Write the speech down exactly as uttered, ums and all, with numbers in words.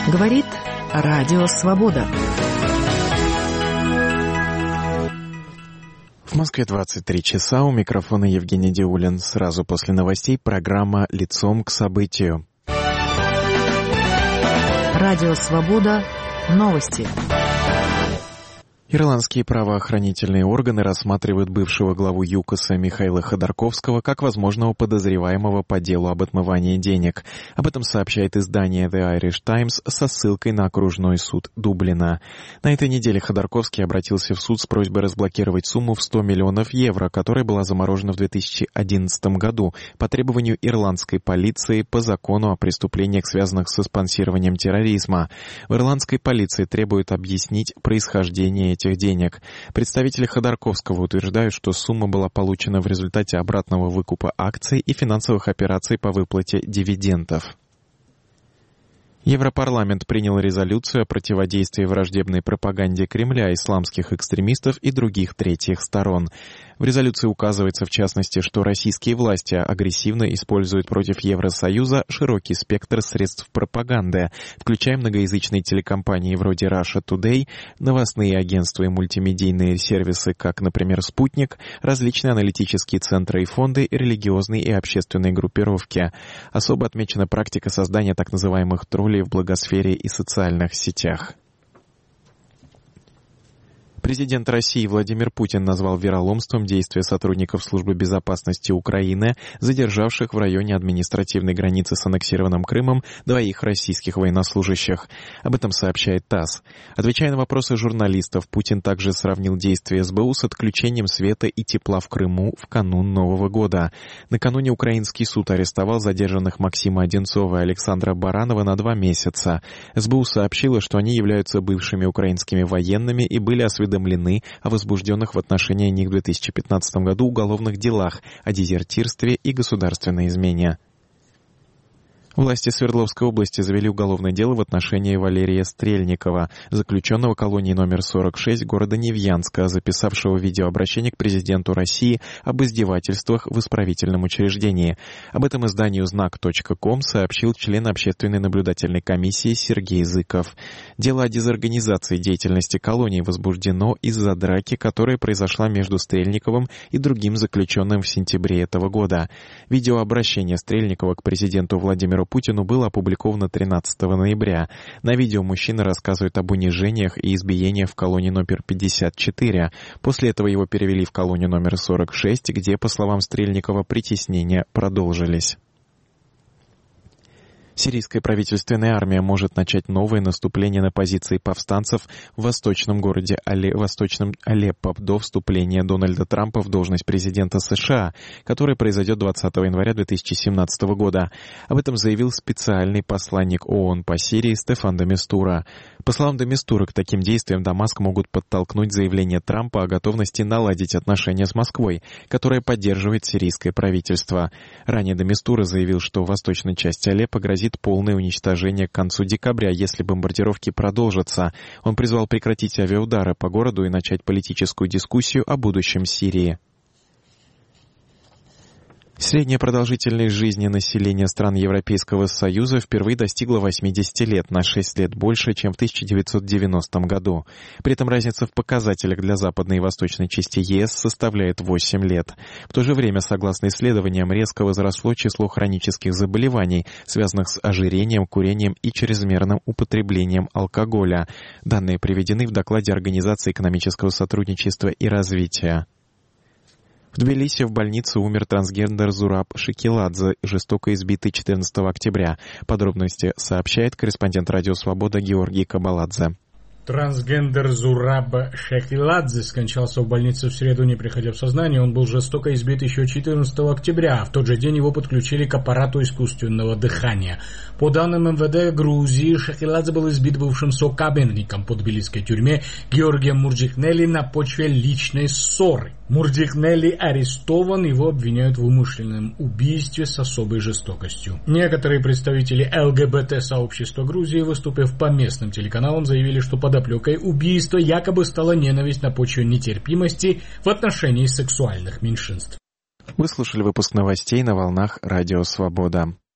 Говорит Радио Свобода. В Москве двадцать три часа, у микрофона Евгений Диулин. Сразу после новостей программа «Лицом к событию». Радио Свобода. Новости. Ирландские правоохранительные органы рассматривают бывшего главу ЮКОСа Михаила Ходорковского как возможного подозреваемого по делу об отмывании денег. Об этом сообщает издание The Irish Times со ссылкой на окружной суд Дублина. На этой неделе Ходорковский обратился в суд с просьбой разблокировать сумму в сто миллионов евро, которая была заморожена в две тысячи одиннадцатом году по требованию ирландской полиции по закону о преступлениях, связанных со спонсированием терроризма. В ирландской полиции требуют объяснить происхождение этих денег. Представители Ходорковского утверждают, что сумма была получена в результате обратного выкупа акций и финансовых операций по выплате дивидендов. Европарламент принял резолюцию о противодействии враждебной пропаганде Кремля, исламских экстремистов и других третьих сторон. В резолюции указывается, в частности, что российские власти агрессивно используют против Евросоюза широкий спектр средств пропаганды, включая многоязычные телекомпании вроде Russia Today, новостные агентства и мультимедийные сервисы, как, например, «Спутник», различные аналитические центры и фонды, религиозные и общественные группировки. Особо отмечена практика создания так называемых троллей в благосфере и социальных сетях. Президент России Владимир Путин назвал вероломством действия сотрудников Службы безопасности Украины, задержавших в районе административной границы с аннексированным Крымом двоих российских военнослужащих. Об этом сообщает ТАСС. Отвечая на вопросы журналистов, Путин также сравнил действия СБУ с отключением света и тепла в Крыму в канун Нового года. Накануне украинский суд арестовал задержанных Максима Одинцова и Александра Баранова на два месяца. СБУ сообщила, что они являются бывшими украинскими военными и были осведомлены о возбужденных в отношении них в две тысячи пятнадцатом году уголовных делах о дезертирстве и государственной измене. Власти Свердловской области завели уголовное дело в отношении Валерия Стрельникова, заключенного колонии номер сорок шесть города Невьянска, записавшего видеообращение к президенту России об издевательствах в исправительном учреждении. Об этом изданию знак точка ком сообщил член общественной наблюдательной комиссии Сергей Зыков. Дело о дезорганизации деятельности колонии возбуждено из-за драки, которая произошла между Стрельниковым и другим заключенным в сентябре этого года. Видеообращение Стрельникова к президенту Владимиру Путину было опубликовано тринадцатого ноября. На видео мужчина рассказывает об унижениях и избиениях в колонии номер пятьдесят четыре. После этого его перевели в колонию номер сорок шесть, где, по словам Стрельникова, притеснения продолжились. Сирийская правительственная армия может начать новое наступление на позиции повстанцев в восточном городе Але... Восточном Алеппо до вступления Дональда Трампа в должность президента США, которое произойдет двадцатого января две тысячи семнадцатого года. Об этом заявил специальный посланник ООН по Сирии Стефан де Мистура. По словам де Мистура, к таким действиям Дамаск могут подтолкнуть заявление Трампа о готовности наладить отношения с Москвой, которая поддерживает сирийское правительство. Ранее де Мистура заявил, что в восточной части Алеппо грозит полное уничтожение к концу декабря, если бомбардировки продолжатся. Он призвал прекратить авиаудары по городу и начать политическую дискуссию о будущем Сирии. Средняя продолжительность жизни населения стран Европейского Союза впервые достигла восьмидесяти лет, на шесть лет больше, чем в тысяча девятьсот девяностом году. При этом разница в показателях для западной и восточной части ЕС составляет восемь лет. В то же время, согласно исследованиям, резко возросло число хронических заболеваний, связанных с ожирением, курением и чрезмерным употреблением алкоголя. Данные приведены в докладе Организации экономического сотрудничества и развития. В Тбилиси в больнице умер трансгендер Зураб Шекеладзе, жестоко избитый четырнадцатого октября. Подробности сообщает корреспондент Радио Свобода Георгий Кабаладзе. Трансгендер Зураб Шекеладзе скончался в больнице в среду, не приходя в сознание. Он был жестоко избит еще четырнадцатого октября. В тот же день его подключили к аппарату искусственного дыхания. По данным эм вэ дэ Грузии, Шекеладзе был избит бывшим сокамерником по тбилисской тюрьме Георгием Мурдихнели на почве личной ссоры. Мурдихнели арестован, его обвиняют в умышленном убийстве с особой жестокостью. Некоторые представители эл гэ бэ тэ-сообщества Грузии, выступив по местным телеканалам, заявили, что подоплекой убийства якобы стала ненависть на почве нетерпимости в отношении сексуальных меньшинств. Вы слушали выпуск новостей на волнах Радио Свобода.